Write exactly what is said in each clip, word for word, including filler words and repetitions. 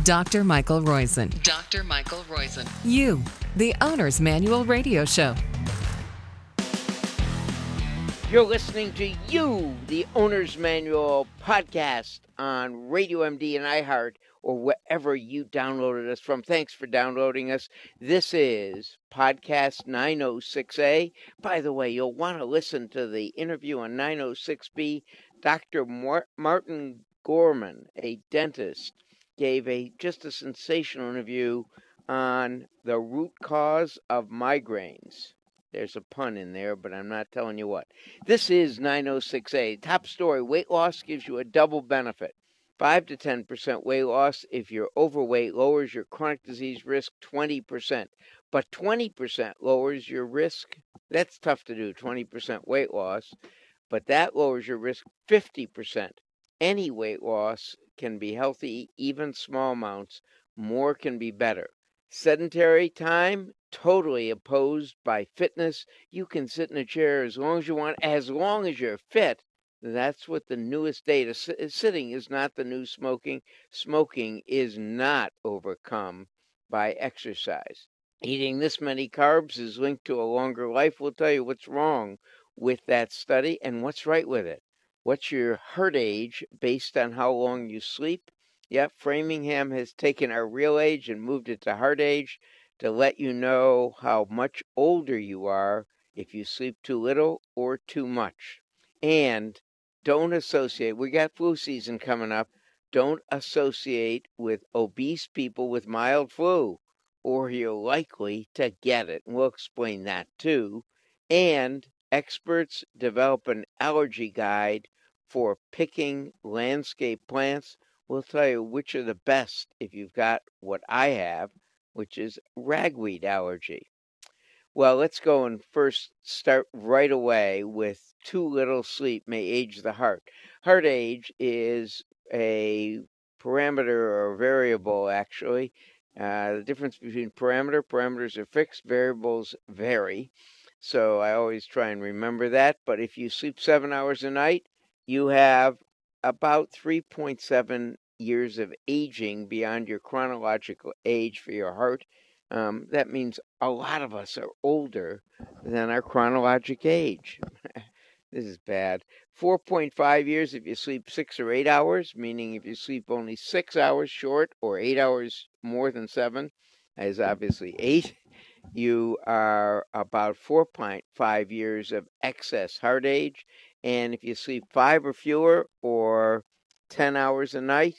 Doctor Michael Roizen. Doctor Michael Roizen. You, the Owner's Manual Radio Show. You're listening to You, the Owner's Manual podcast on Radio M D and iHeart, or wherever you downloaded us from. Thanks for downloading us. This is podcast nine oh six A. By the way, you'll want to listen to the interview on nine oh six B. Doctor Martin Gorman, a dentist, gave a just a sensational interview on the root cause of migraines. There's a pun in there, but I'm not telling you what. This is nine oh six A. Top story, weight loss gives you a double benefit. five to ten percent weight loss if you're overweight lowers your chronic disease risk twenty percent. But twenty percent lowers your risk. That's tough to do, twenty percent weight loss. But that lowers your risk fifty percent. Any weight loss can be healthy, even small amounts. More can be better. Sedentary time, totally opposed by fitness. You can sit in a chair as long as you want, as long as you're fit. That's what the newest data. Sitting is not the new smoking. Smoking is not overcome by exercise. Eating this many carbs is linked to a longer life. We'll tell you what's wrong with that study and what's right with it. What's your heart age based on how long you sleep? Yep, Framingham has taken our real age and moved it to heart age to let you know how much older you are if you sleep too little or too much. And don't associate, we got flu season coming up, don't associate with obese people with mild flu, or you're likely to get it. And we'll explain that too. And experts develop an allergy guide for picking landscape plants. We'll tell you which are the best if you've got what I have, which is ragweed allergy. Well, let's go and first start right away with too little sleep may age the heart. Heart age is a parameter or variable, actually. Uh, the difference between parameter, parameters are fixed, variables vary. So I always try and remember that. But if you sleep seven hours a night, you have about three point seven years of aging beyond your chronological age for your heart. Um, that means a lot of us are older than our chronologic age. This is bad. four point five years if you sleep six or eight hours, meaning if you sleep only six hours short or eight hours more than seven, is obviously eight. You are about four point five years of excess heart age. And if you sleep five or fewer or ten hours a night,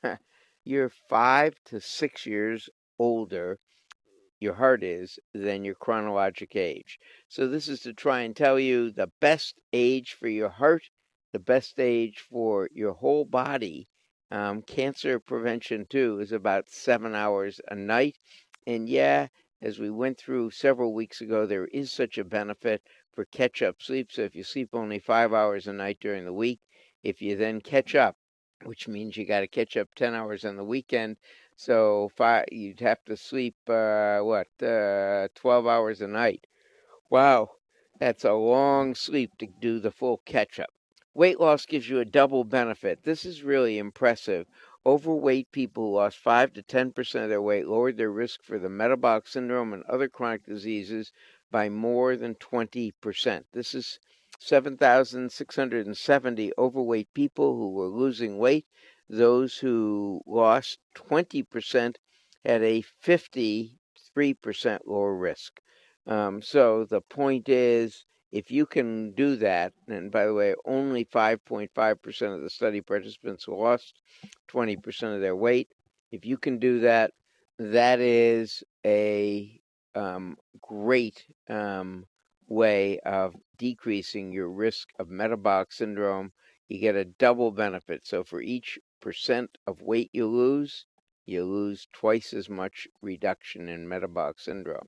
you're five to six years older, your heart is, than your chronologic age. So this is to try and tell you the best age for your heart, the best age for your whole body. Um, cancer prevention, too, is about seven hours a night. And yeah, as we went through several weeks ago, there is such a benefit for catch-up sleep. So if you sleep only five hours a night during the week, if you then catch up, which means you got to catch up ten hours on the weekend, so five, you'd have to sleep, uh, what, uh, twelve hours a night. Wow, that's a long sleep to do the full catch-up. Weight loss gives you a double benefit. This is really impressive. Overweight people who lost five to ten percent of their weight lowered their risk for the metabolic syndrome and other chronic diseases by more than twenty percent. This is seven thousand six hundred seventy overweight people who were losing weight. Those who lost twenty percent had a fifty-three percent lower risk. Um, so the point is, if you can do that, and by the way, only five point five percent of the study participants lost twenty percent of their weight. If you can do that, that is a um, great um, way of decreasing your risk of metabolic syndrome. You get a double benefit. So for each percent of weight you lose, you lose twice as much reduction in metabolic syndrome.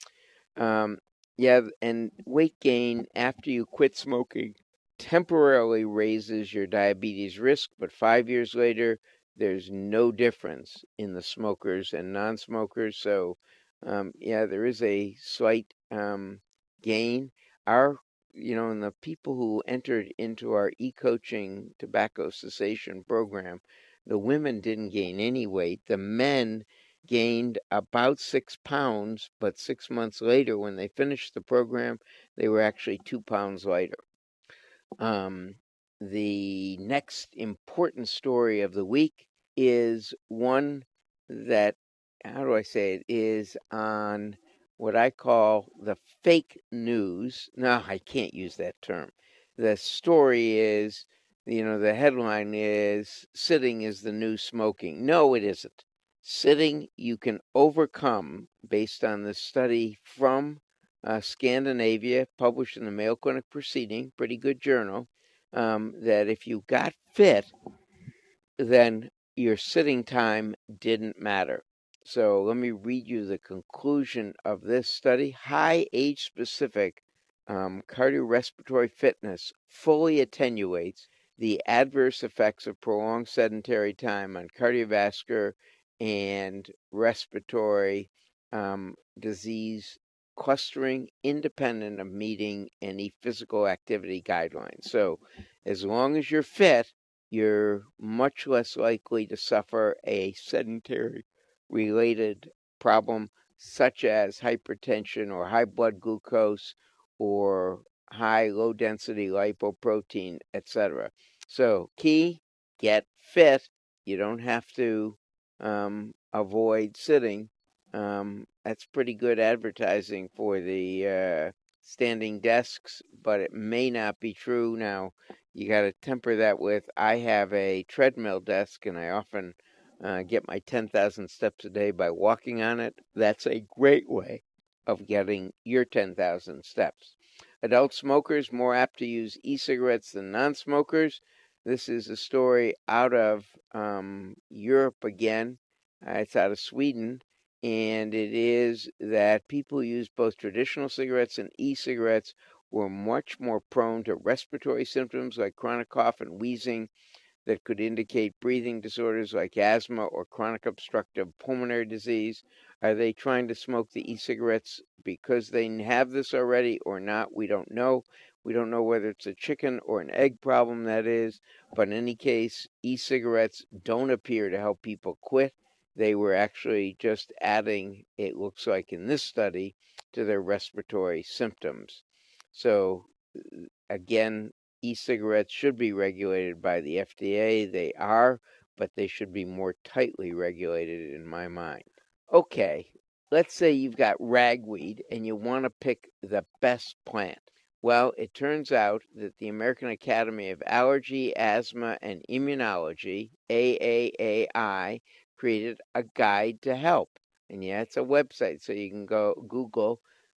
Um, yeah, and weight gain after you quit smoking temporarily raises your diabetes risk, but five years later, there's no difference in the smokers and non-smokers. So, um, yeah, there is a slight um, gain. Our you know, and the people who entered into our e-coaching tobacco cessation program, the women didn't gain any weight. The men gained about six pounds, but six months later, when they finished the program, they were actually two pounds lighter. Um, the next important story of the week is one that, how do I say it, is on what I call the fake news. No, I can't use that term. The story is, you know, the headline is sitting is the new smoking. No, it isn't. Sitting you can overcome based on the study from uh, Scandinavia, published in the Mayo Clinic Proceeding, pretty good journal, um, that if you got fit, then your sitting time didn't matter. So let me read you the conclusion of this study. High age specific um, cardiorespiratory fitness fully attenuates the adverse effects of prolonged sedentary time on cardiovascular and respiratory um, disease clustering independent of meeting any physical activity guidelines. So as long as you're fit, you're much less likely to suffer a sedentary related problem such as hypertension or high blood glucose or high low density lipoprotein, et cetera. So, key, get fit. You don't have to um, avoid sitting. Um, that's pretty good advertising for the uh, standing desks, but it may not be true. Now, you got to temper that with I have a treadmill desk and I often uh, get my ten thousand steps a day by walking on it. That's a great way of getting your ten thousand steps. Adult smokers more apt to use e-cigarettes than non-smokers. This is a story out of um, Europe again. Uh, it's out of Sweden. And it is that people who use both traditional cigarettes and e-cigarettes were much more prone to respiratory symptoms like chronic cough and wheezing that could indicate breathing disorders like asthma or chronic obstructive pulmonary disease. Are they trying to smoke the e-cigarettes because they have this already or not? We don't know. We don't know whether it's a chicken or an egg problem that is, but in any case, e-cigarettes don't appear to help people quit. They were actually just adding, it looks like in this study, to their respiratory symptoms. So again, e-cigarettes should be regulated by the F D A. They are, but they should be more tightly regulated in my mind. Okay, let's say you've got ragweed and you want to pick the best plant. Well, it turns out that the American Academy of Allergy, Asthma, and Immunology, A A A I, created a guide to help. And yeah, it's a website, so you can go Google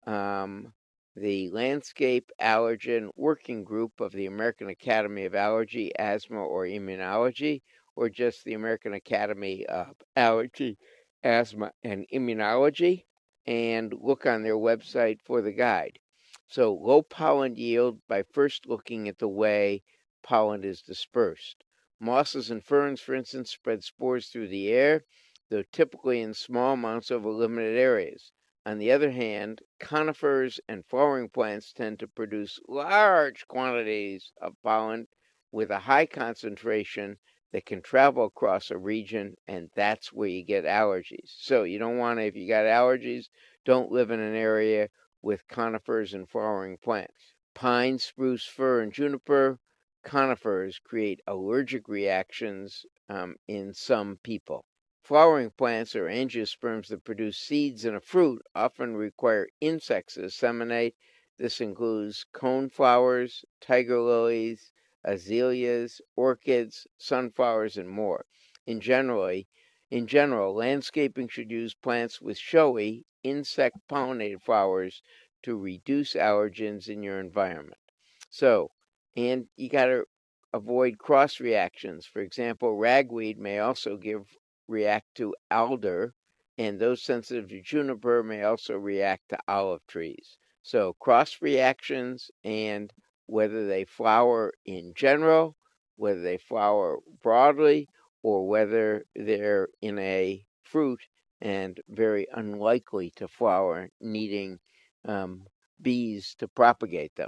um, the Landscape Allergen Working Group of the American Academy of Allergy, Asthma, or Immunology, or just the American Academy of Allergy, Asthma, and Immunology, and look on their website for the guide. So, low pollen yield by first looking at the way pollen is dispersed. Mosses and ferns, for instance, spread spores through the air, though typically in small amounts over limited areas. On the other hand, conifers and flowering plants tend to produce large quantities of pollen with a high concentration that can travel across a region, and that's where you get allergies. So you don't want to, if you got allergies, don't live in an area with conifers and flowering plants. Pine, spruce, fir, and juniper conifers create allergic reactions um, in some people. Flowering plants or angiosperms that produce seeds and a fruit often require insects to disseminate. This includes coneflowers, tiger lilies, azaleas, orchids, sunflowers, and more. In generally, in general, landscaping should use plants with showy, insect-pollinated flowers to reduce allergens in your environment. So, and you got to avoid cross reactions. For example, ragweed may also give react to alder, and those sensitive to juniper may also react to olive trees. So, cross reactions and whether they flower in general, whether they flower broadly, or whether they're in a fruit and very unlikely to flower, needing um, bees to propagate them.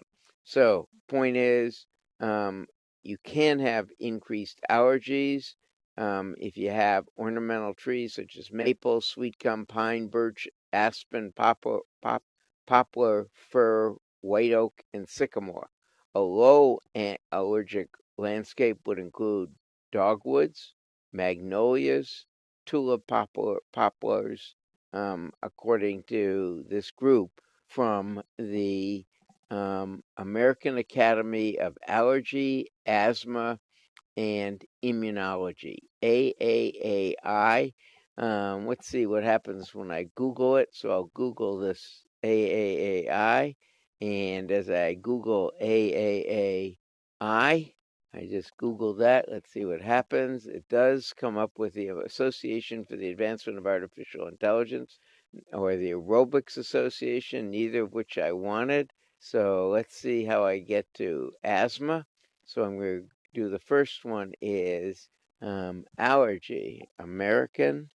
So, point is, um, you can have increased allergies um, if you have ornamental trees such as maple, sweet gum, pine, birch, aspen, poplar, pop, poplar, fir, white oak, and sycamore. A low a- allergic landscape would include dogwoods, magnolias, tulip poplar, poplars, um, according to this group from the um, American Academy of Allergy, Asthma, and Immunology, A A A I. Um, let's see what happens when I Google it. So I'll Google this A A A I, and as I Google A A A I, I just Google that. Let's see what happens. It does come up with the Association for the Advancement of Artificial Intelligence or the Aerobics Association, neither of which I wanted. So let's see how I get to asthma. So I'm going to do the first one is um, allergy, American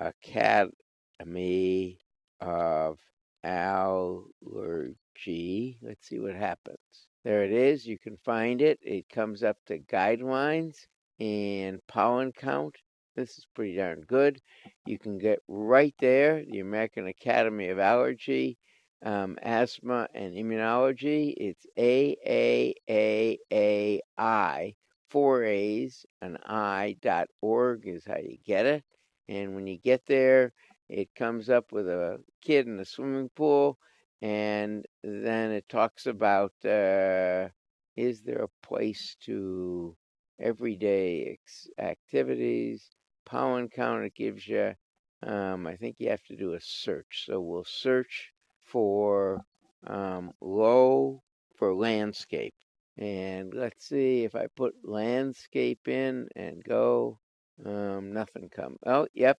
Academy of Allergy. Let's see what happens. There it is. You can find it. It comes up to guidelines and pollen count. This is pretty darn good. You can get right there, the American Academy of Allergy, um, Asthma, and Immunology. It's A A A A I, four A's, an I dot org is how you get it. And when you get there, it comes up with a kid in a swimming pool, and then it talks about uh, is there a place to everyday ex- activities, pollen count it gives you. Um, I think you have to do a search. So we'll search for um, low for landscape. And let's see if I put landscape in and go, um, nothing come. Oh, yep.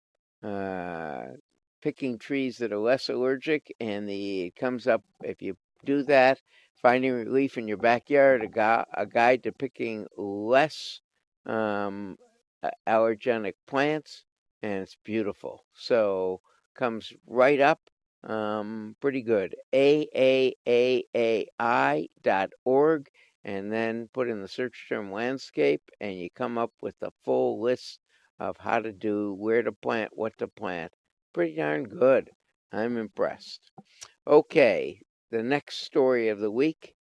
Uh, picking trees that are less allergic, and the it comes up if you do that. Finding relief in your backyard, a, gu- a guide to picking less um, allergenic plants, and it's beautiful. So comes right up, um, pretty good. A A A A I dot org, and then put in the search term landscape, and you come up with a full list of how to do, where to plant, what to plant. Pretty darn good. I'm impressed. Okay, the next story of the week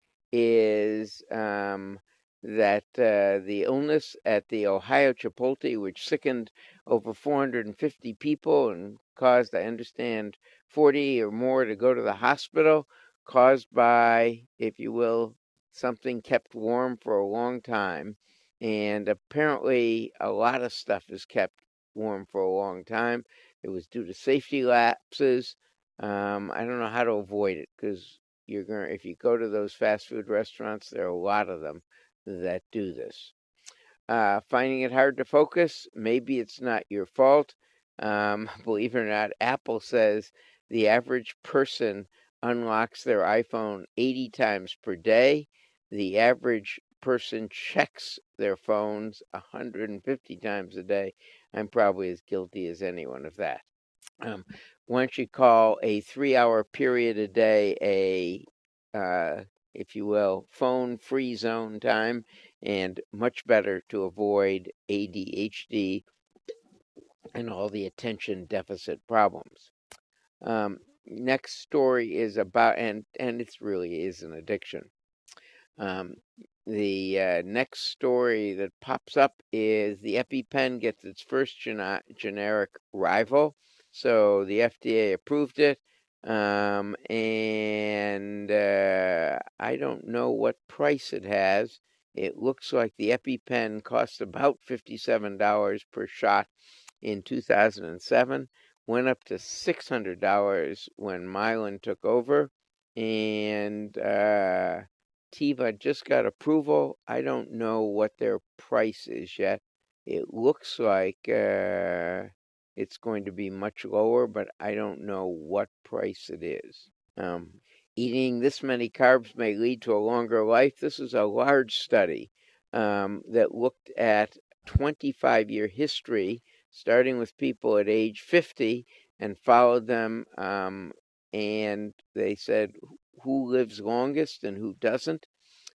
is um, that uh, the illness at the Ohio Chipotle, which sickened over four hundred fifty people and caused, I understand, forty or more to go to the hospital, caused by, if you will, something kept warm for a long time. And apparently, a lot of stuff is kept warm for a long time. It was due to safety lapses. Um, I don't know how to avoid it because you're going to, if you go to those fast food restaurants, there are a lot of them that do this. Uh, finding it hard to focus, maybe it's not your fault. Um, believe it or not, Apple says the average person unlocks their iPhone eighty times per day. The average person checks their phones one hundred fifty times a day. I'm probably as guilty as anyone of that. Um, why don't you call a three-hour period a day a, uh, if you will, phone-free zone time, and much better to avoid A D H D and all the attention deficit problems. Um, next story is about, and and it really is an addiction. Um, the uh, next story that pops up is the EpiPen gets its first gena- generic rival. So the F D A approved it. Um, and uh, I don't know what price it has. It looks like the EpiPen cost about fifty-seven dollars per shot in two thousand seven, went up to six hundred dollars when Mylan took over. And uh, Teva just got approval. I don't know what their price is yet. It looks like uh, it's going to be much lower, but I don't know what price it is. Um, eating this many carbs may lead to a longer life. This is a large study um, that looked at twenty-five year history, starting with people at age fifty, and followed them. Um, and they said who lives longest and who doesn't.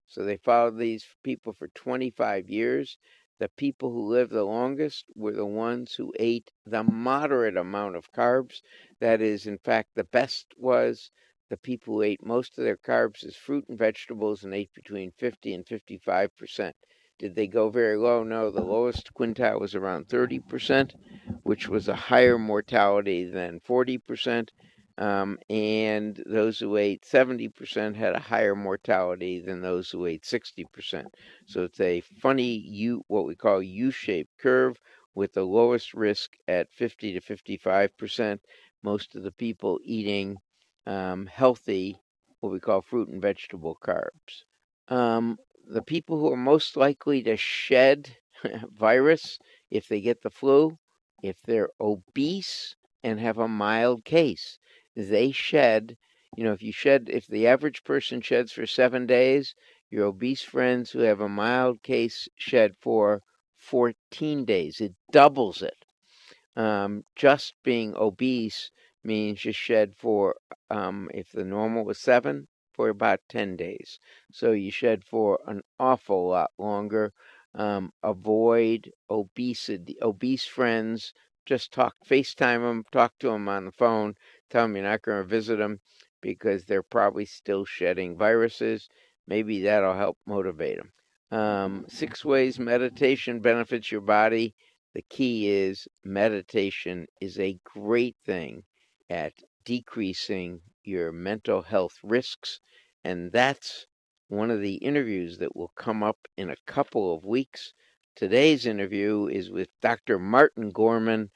So they followed these people for twenty-five years. The people who lived the longest were the ones who ate the moderate amount of carbs. That is, in fact, the best was the people who ate most of their carbs as fruit and vegetables and ate between fifty and fifty-five percent. Did they go very low? No, the lowest quintile was around thirty percent, which was a higher mortality than forty percent. Um, and those who ate seventy percent had a higher mortality than those who ate sixty percent. So it's a funny U, what we call U-shaped curve, with the lowest risk at fifty to fifty-five percent. Most of the people eating um, healthy, what we call fruit and vegetable carbs. Um, the people who are most likely to shed virus if they get the flu, if they're obese and have a mild case, they shed, you know, if you shed, if the average person sheds for seven days, your obese friends who have a mild case shed for fourteen days. It doubles it. Um, just being obese means you shed for, um, if the normal was seven, for about ten days. So you shed for an awful lot longer. Um, avoid obesity, obese friends. Just talk, FaceTime them, talk to them on the phone, tell them you're not going to visit them because they're probably still shedding viruses. Maybe that'll help motivate them. Um, six ways meditation benefits your body. The key is meditation is a great thing at decreasing your mental health risks. And that's one of the interviews that will come up in a couple of weeks. Today's interview is with Doctor Martin Gorman,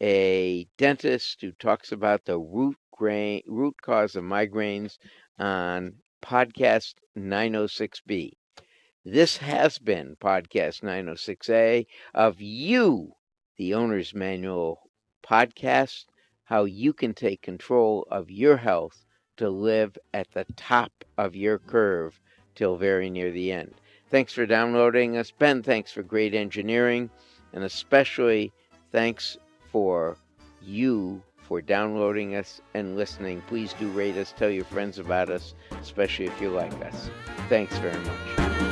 a dentist who talks about the root, gra- root cause of migraines on podcast nine oh six B. This has been podcast nine oh six A of You, the Owner's Manual podcast, how you can take control of your health to live at the top of your curve till very near the end. Thanks for downloading us. Ben, thanks for great engineering, and especially thanks for you for downloading us and listening. Please do rate us, tell your friends about us, especially if you like us. Thanks very much.